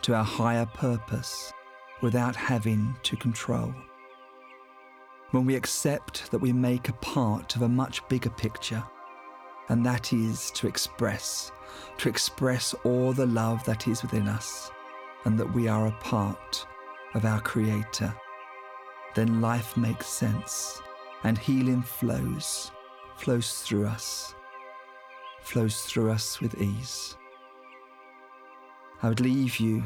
to our higher purpose without having to control. When we accept that we make a part of a much bigger picture, and that is to express all the love that is within us, and that we are a part of our Creator, then life makes sense, and healing flows through us with ease. I would leave you